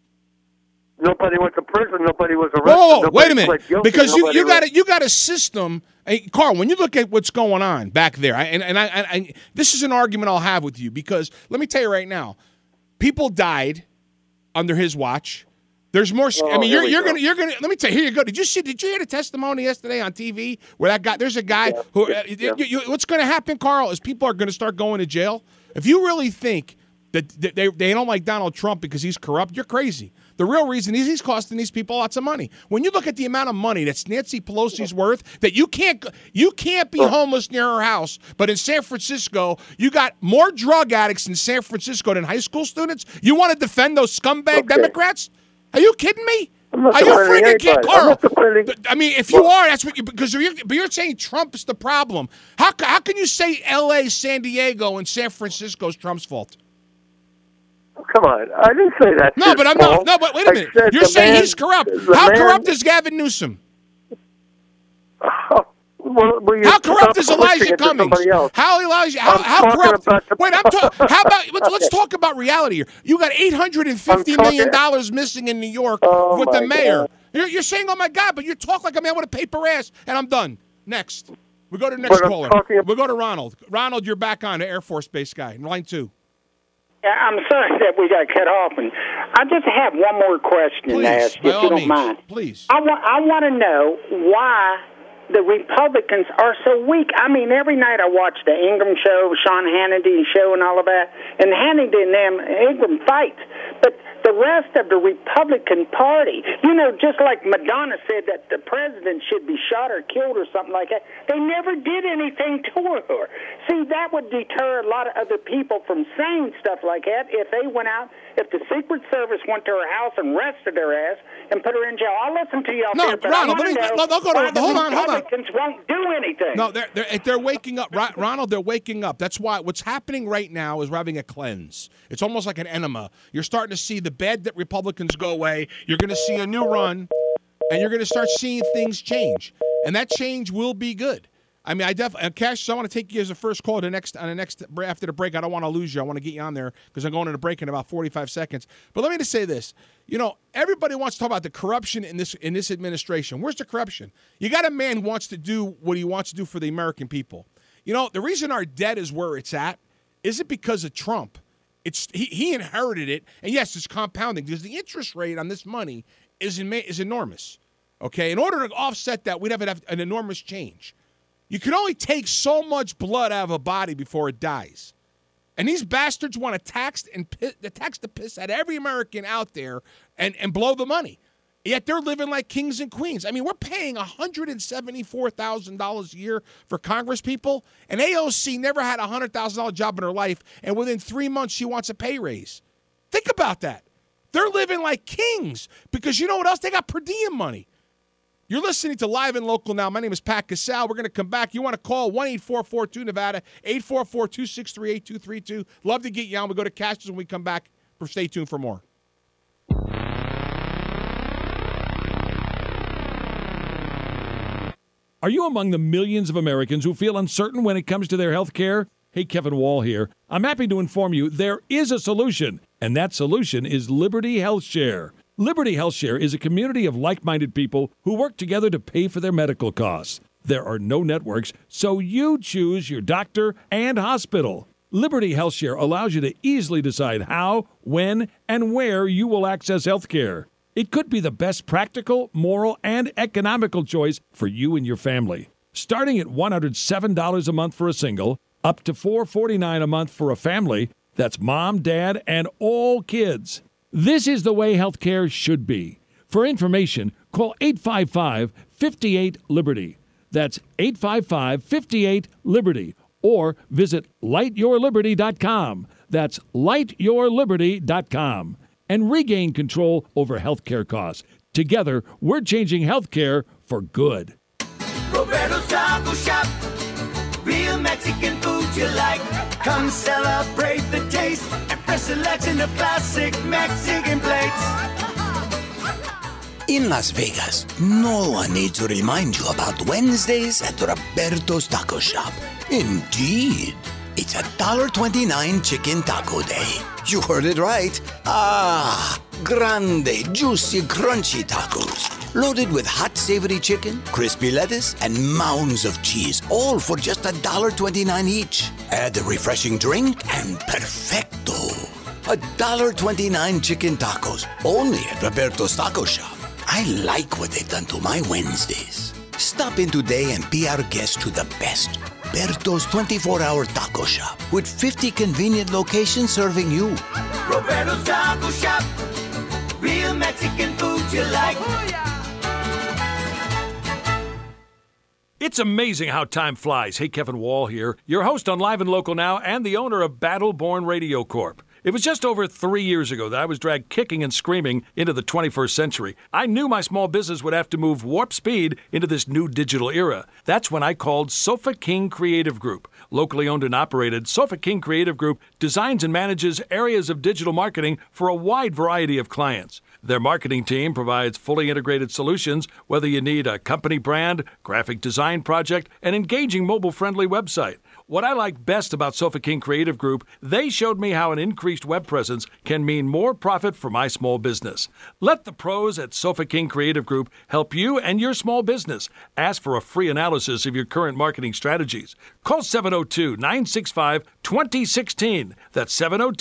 Nobody went to prison. Nobody was arrested. Whoa, wait a minute. Because you got a system. Hey, Carl, when you look at what's going on back there, and this is an argument I'll have with you because let me tell you right now, people died under his watch. There's more. I mean, you're gonna. Let me tell you. Here you go. Did you hear the testimony yesterday on TV where that guy? There's a guy who. What's going to happen, Carl? Is people are going to start going to jail. If you really think that they don't like Donald Trump because he's corrupt, you're crazy. The real reason is he's costing these people lots of money. When you look at the amount of money that's Nancy Pelosi's worth, that you can't be homeless near her house, but in San Francisco, you got more drug addicts in San Francisco than high school students. You want to defend those scumbag Democrats? Are you kidding me? Are you freaking kidding, Carl? I mean, if you are, that's what you because you're saying Trump is the problem. How can you say L.A., San Diego, and San Francisco is Trump's fault? Come on, I didn't say that. No, but I'm not. No, but wait a minute. You're saying he's corrupt. How corrupt is Gavin Newsom? How corrupt is Elijah Cummings? How corrupt? Wait, how about let's talk about reality here. You got $850 million missing in New York with the mayor. You're saying, "Oh my God," but you talk like a man with a paper ass. And I'm done. Next, we go to the next caller. We go to Ronald. Ronald, you're back on, the Air Force Base guy, line 2. I'm sorry that we got cut off, and I just have one more question to ask, if you don't mind. Please. I want to know why the Republicans are so weak. I mean, every night I watch the Ingram show, Sean Hannity show, and all of that, and Hannity and Ingram fight. But the rest of the Republican Party, just like Madonna said that the president should be shot or killed or something like that, they never did anything to her. See, that would deter a lot of other people from saying stuff like that if they went out, if the Secret Service went to her house and arrested her ass and put her in jail. I'll listen to you out there, but Ronald, hold on. Republicans won't do anything. No, they're waking up. Ronald, they're waking up. That's why what's happening right now is we're having a cleanse. It's almost like an enema. You're starting to see the bad that Republicans go away. You're going to see a new run, and you're going to start seeing things change. And that change will be good. I mean, Cash, I want to take you as a first call after the break. I don't want to lose you. I want to get you on there because I'm going to the break in about 45 seconds. But let me just say this. Everybody wants to talk about the corruption in this administration. Where's the corruption? You got a man who wants to do what he wants to do for the American people. The reason our debt is where it's at isn't because of Trump. He inherited it, and yes, it's compounding because the interest rate on this money is enormous. Okay, in order to offset that, we'd have to have an enormous change. You can only take so much blood out of a body before it dies. And these bastards want to tax the piss out of every American out there and blow the money. Yet they're living like kings and queens. I mean, we're paying $174,000 a year for Congress people, and AOC never had a $100,000 job in her life, and within 3 months she wants a pay raise. Think about that. They're living like kings because you know what else? They got per diem money. You're listening to Live and Local now. My name is Pat Casale. We're going to come back. You want to call 1-8442-NEVADA, 844-263-8232. Love to get you on. We'll go to Cash's when we come back. Stay tuned for more. Are you among the millions of Americans who feel uncertain when it comes to their health care? Hey, Kevin Wall here. I'm happy to inform you there is a solution, and that solution is Liberty Health Share. Liberty Health Share is a community of like-minded people who work together to pay for their medical costs. There are no networks, so you choose your doctor and hospital. Liberty HealthShare allows you to easily decide how, when, and where you will access health care. It could be the best practical, moral, and economical choice for you and your family. Starting at $107 a month for a single, up to $449 a month for a family. That's mom, dad, and all kids. This is the way healthcare should be. For information, call 855-58-LIBERTY. That's 855-58-LIBERTY. Or visit lightyourliberty.com. That's lightyourliberty.com. And regain control over healthcare costs. Together, we're changing healthcare for good. Roberto's Taco Shop. Real Mexican food you like. Come celebrate the taste and fresh selection of classic Mexican plates. In Las Vegas, no one needs to remind you about Wednesdays at Roberto's Taco Shop. Indeed, it's $1.29 Chicken Taco Day. You heard it right. Grande, juicy, crunchy tacos. Loaded with hot, savory chicken, crispy lettuce, and mounds of cheese, all for just $1.29 each. Add a refreshing drink and perfecto. $1.29 chicken tacos, only at Roberto's Taco Shop. I like what they've done to my Wednesdays. Stop in today and be our guest to the best. Roberto's 24-hour taco shop with 50 convenient locations serving you. Roberto's Taco Shop. Real Mexican food you like. It's amazing how time flies. Hey, Kevin Wall here, your host on Live and Local Now and the owner of Battle-Born Radio Corp. It was just over 3 years ago that I was dragged kicking and screaming into the 21st century. I knew my small business would have to move warp speed into this new digital era. That's when I called Sofa King Creative Group. Locally owned and operated, Sofa King Creative Group designs and manages areas of digital marketing for a wide variety of clients. Their marketing team provides fully integrated solutions, whether you need a company brand, graphic design project, an engaging mobile-friendly website. What I like best about Sofa King Creative Group, they showed me how an increased web presence can mean more profit for my small business. Let the pros at Sofa King Creative Group help you and your small business. Ask for a free analysis of your current marketing strategies. Call 702-965-2016. That's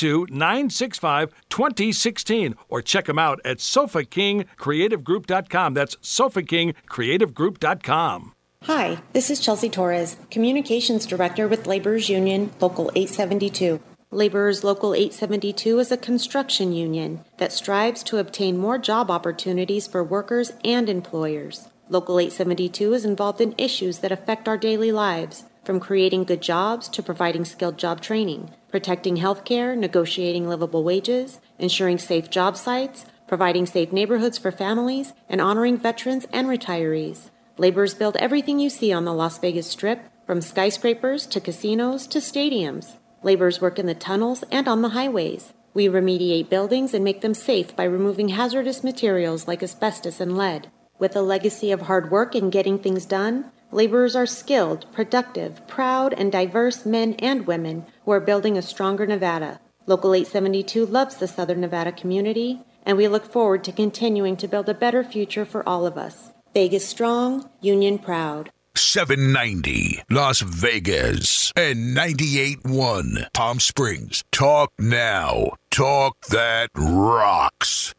702-965-2016. Or check them out at SofaKingCreativeGroup.com. That's SofaKingCreativeGroup.com. Hi, this is Chelsea Torres, Communications Director with Laborers Union Local 872. Laborers Local 872 is a construction union that strives to obtain more job opportunities for workers and employers. Local 872 is involved in issues that affect our daily lives, from creating good jobs to providing skilled job training, protecting health care, negotiating livable wages, ensuring safe job sites, providing safe neighborhoods for families, and honoring veterans and retirees. Laborers build everything you see on the Las Vegas Strip, from skyscrapers to casinos to stadiums. Laborers work in the tunnels and on the highways. We remediate buildings and make them safe by removing hazardous materials like asbestos and lead. With a legacy of hard work and getting things done, laborers are skilled, productive, proud, and diverse men and women who are building a stronger Nevada. Local 872 loves the Southern Nevada community, and we look forward to continuing to build a better future for all of us. Vegas strong, union proud. 790 Las Vegas and 98.1 Palm Springs. Talk now. Talk that rocks.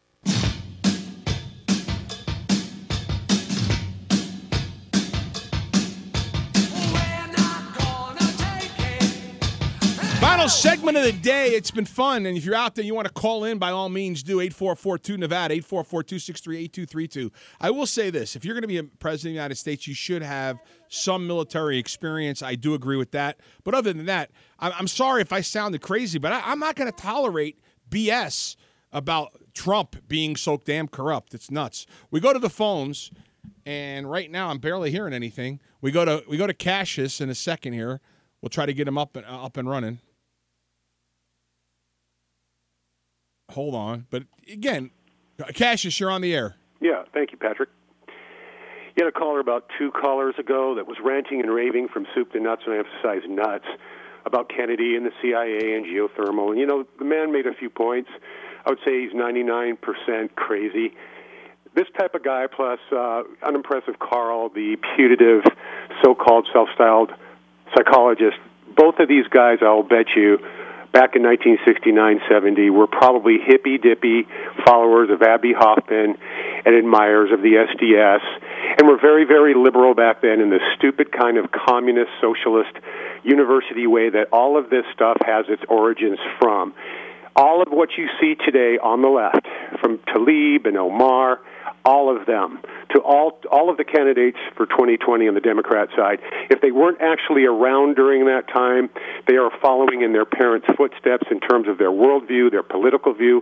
Final segment of the day. It's been fun, and if you're out there, you want to call in, by all means, do 8442-NEVADA, 844-263-8232. I will say this. If you're going to be a president of the United States, you should have some military experience. I do agree with that. But other than that, I'm sorry if I sounded crazy, but I'm not going to tolerate BS about Trump being so damn corrupt. It's nuts. We go to the phones, and right now I'm barely hearing anything. We go to Cassius in a second here. We'll try to get him up and running. Hold on. But again, Cassius, you're on the air. Yeah, thank you, Patrick. You had a caller about 2 callers ago that was ranting and raving from soup to nuts, and I emphasize nuts, about Kennedy and the CIA and geothermal. And, you know, the man made a few points. I would say he's 99% crazy. This type of guy, plus unimpressive Carl, the putative so-called self-styled psychologists. Both of these guys, I'll bet you, back in 1969-70, were probably hippy-dippy followers of Abbie Hoffman and admirers of the SDS, and were very, very liberal back then in the stupid kind of communist, socialist, university way that all of this stuff has its origins from. All of what you see today on the left, from Tlaib and Omar, all of them, to all of the candidates for 2020 on the Democrat side, if they weren't actually around during that time, they are following in their parents' footsteps in terms of their worldview, their political view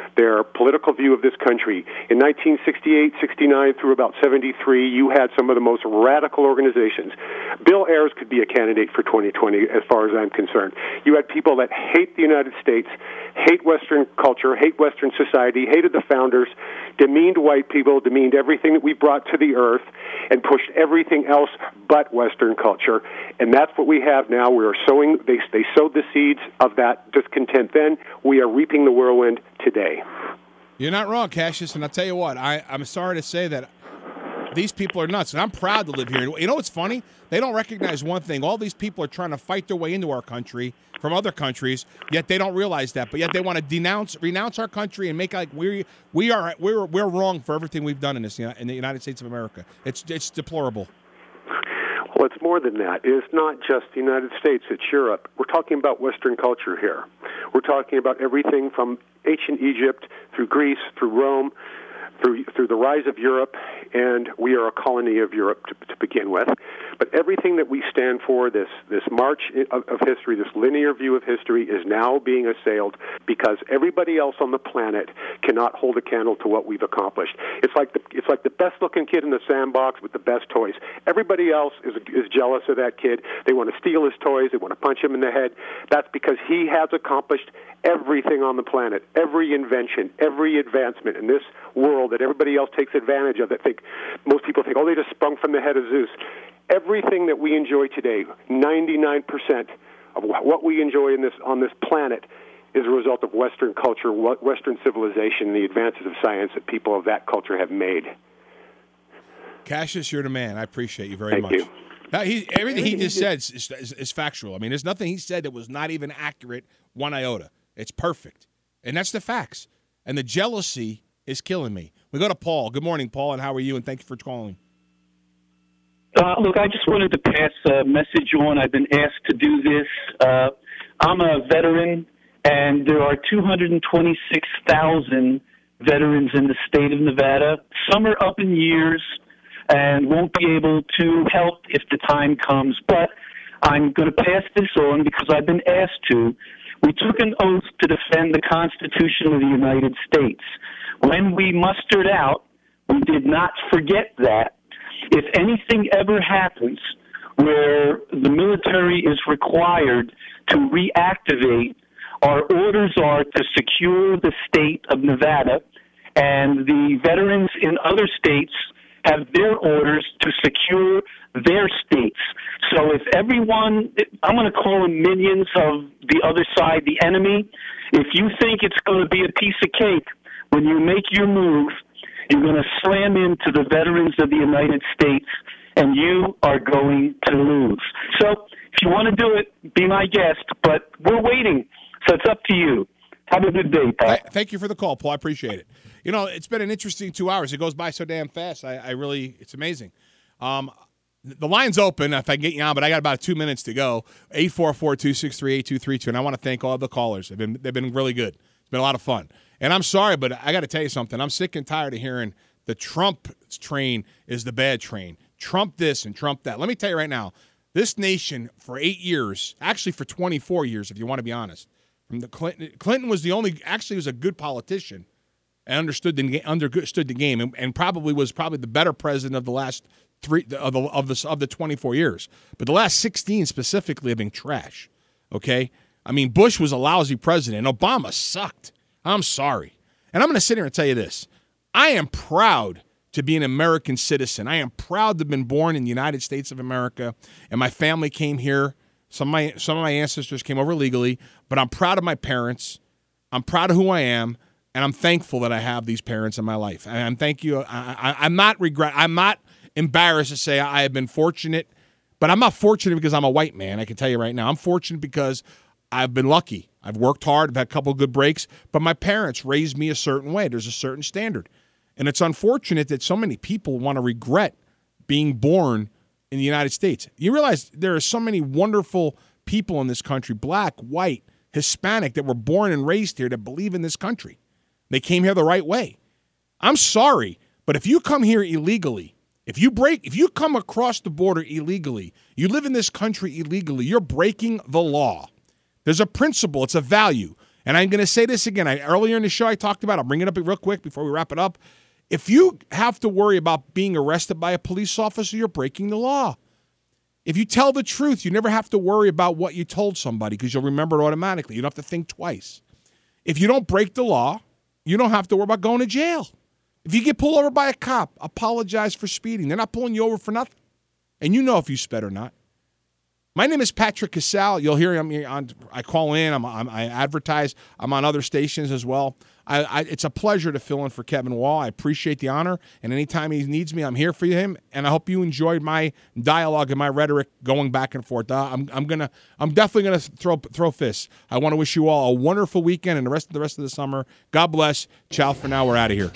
of this country. In 1968, 69, through about 73, you had some of the most radical organizations. Bill Ayers could be a candidate for 2020, as far as I'm concerned. You had people that hate the United States, hate Western culture, hate Western society, hated the founders, demeaned white people, demeaned everything that we brought to the earth, and pushed everything else but Western culture. And that's what we have now. We are sowing, they sowed the seeds of that discontent then. We are reaping the whirlwind today. You're not wrong, Cassius, and I'll tell you what, I'm sorry to say that these people are nuts, and I'm proud to live here. You know what's funny? They don't recognize one thing. All these people are trying to fight their way into our country from other countries, yet they don't realize that. But yet they want to renounce our country and make like we're wrong for everything we've done in the United States of America. It's deplorable. Well, it's more than that. It's not just the United States, it's Europe. We're talking about Western culture here. We're talking about everything from ancient Egypt, through Greece, through Rome, through the rise of Europe, and we are a colony of Europe to begin with. But everything that we stand for, this march of history, this linear view of history, is now being assailed because everybody else on the planet cannot hold a candle to what we've accomplished. It's like the best-looking kid in the sandbox with the best toys. Everybody else is jealous of that kid. They want to steal his toys. They want to punch him in the head. That's because he has accomplished everything on the planet, every invention, every advancement in this world that everybody else takes advantage of. Most people think, they just sprung from the head of Zeus. Everything that we enjoy today, 99% of what we enjoy on this planet is a result of Western culture, Western civilization, the advances of science that people of that culture have made. Cassius, you're the man. I appreciate you very much. Thank you. Now, everything he just said is factual. I mean, there's nothing he said that was not even accurate, one iota. It's perfect. And that's the facts. And the jealousy is killing me. We go to Paul. Good morning, Paul, and how are you? And thank you for calling. Look, I just wanted to pass a message on. I've been asked to do this. I'm a veteran, and there are 226,000 veterans in the state of Nevada. Some are up in years and won't be able to help if the time comes, but I'm going to pass this on because I've been asked to. We took an oath to defend the Constitution of the United States. When we mustered out, we did not forget that. If anything ever happens where the military is required to reactivate, our orders are to secure the state of Nevada, and the veterans in other states have their orders to secure their states. So if everyone, I'm going to call them minions of the other side, the enemy, if you think it's going to be a piece of cake, when you make your move, you're going to slam into the veterans of the United States, and you are going to lose. So if you want to do it, be my guest, but we're waiting, so it's up to you. Have a good day, Pat. Thank you for the call, Paul. I appreciate it. You know, it's been an interesting 2 hours. It goes by so damn fast. It's amazing. The line's open if I can get you on, but I got about 2 minutes to go. 844-263-8232, and I want to thank all the callers. They've been really good. It's been a lot of fun. And I'm sorry, but I got to tell you something. I'm sick and tired of hearing the Trump train is the bad train. Trump this and Trump that. Let me tell you right now, this nation for 8 years, actually for 24 years, if you want to be honest, from the Clinton was the only, actually was a good politician and understood the game and probably was the better president of the last of the 24 years. But the last 16 specifically have been trash. Okay? I mean, Bush was a lousy president. Obama sucked. I'm sorry. And I'm going to sit here and tell you this. I am proud to be an American citizen. I am proud to have been born in the United States of America, and my family came here. Some of my ancestors came over legally, but I'm proud of my parents. I'm proud of who I am, and I'm thankful that I have these parents in my life. And thank you. I'm not embarrassed to say I have been fortunate But I'm not fortunate because I'm a white man, I can tell you right now. I'm fortunate because I've been lucky. I've worked hard. I've had a couple of good breaks. But my parents raised me a certain way. There's a certain standard. And it's unfortunate that so many people want to regret being born in the United States. You realize there are so many wonderful people in this country, black, white, Hispanic, that were born and raised here that believe in this country. They came here the right way. I'm sorry, but if you come here illegally, if you come across the border illegally, you live in this country illegally, you're breaking the law. There's a principle. It's a value. And I'm going to say this again. Earlier in the show I talked about, I'll bring it up real quick before we wrap it up. If you have to worry about being arrested by a police officer, you're breaking the law. If you tell the truth, you never have to worry about what you told somebody because you'll remember it automatically. You don't have to think twice. If you don't break the law, you don't have to worry about going to jail. If you get pulled over by a cop, apologize for speeding. They're not pulling you over for nothing. And you know if you sped or not. My name is Patrick Casale. You'll hear I call in. I advertise. I'm on other stations as well. It's a pleasure to fill in for Kevin Wall. I appreciate the honor. And anytime he needs me, I'm here for him. And I hope you enjoyed my dialogue and my rhetoric going back and forth. I'm definitely gonna throw fists. I want to wish you all a wonderful weekend and the rest of the summer. God bless. Ciao for now. We're out of here.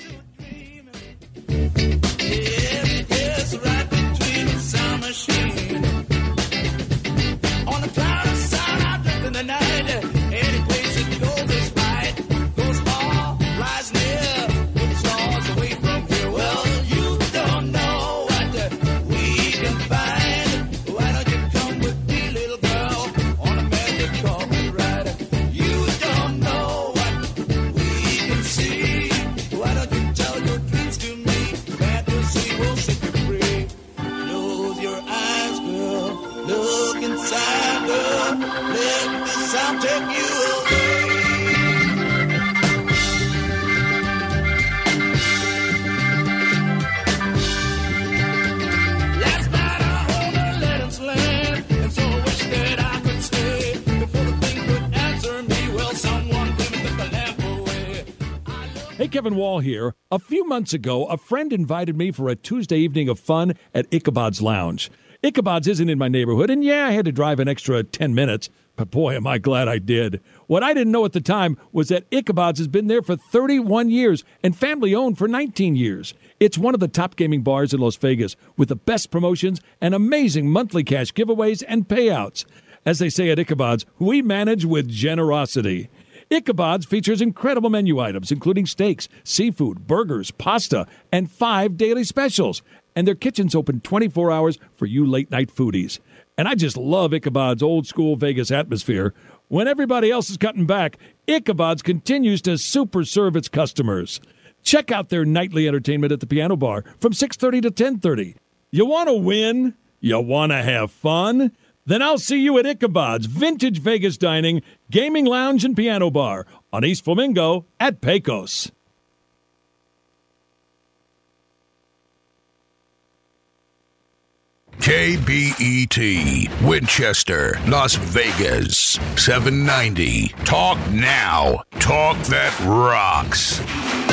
Hey, Kevin Wall here. A few months ago, a friend invited me for a Tuesday evening of fun at Ichabod's Lounge. Ichabod's isn't in my neighborhood, and yeah, I had to drive an extra 10 minutes, but boy, am I glad I did. What I didn't know at the time was that Ichabod's has been there for 31 years and family-owned for 19 years. It's one of the top gaming bars in Las Vegas with the best promotions and amazing monthly cash giveaways and payouts. As they say at Ichabod's, we manage with generosity. Ichabod's features incredible menu items, including steaks, seafood, burgers, pasta, and 5 daily specials. And their kitchen's open 24 hours for you late-night foodies. And I just love Ichabod's old-school Vegas atmosphere. When everybody else is cutting back, Ichabod's continues to super serve its customers. Check out their nightly entertainment at the Piano Bar from 6:30 to 10:30. You want to win? You want to have fun? Then I'll see you at Ichabod's Vintage Vegas Dining, Gaming Lounge, and Piano Bar on East Flamingo at Pecos. KBET, Winchester, Las Vegas, 790. Talk now. Talk that rocks.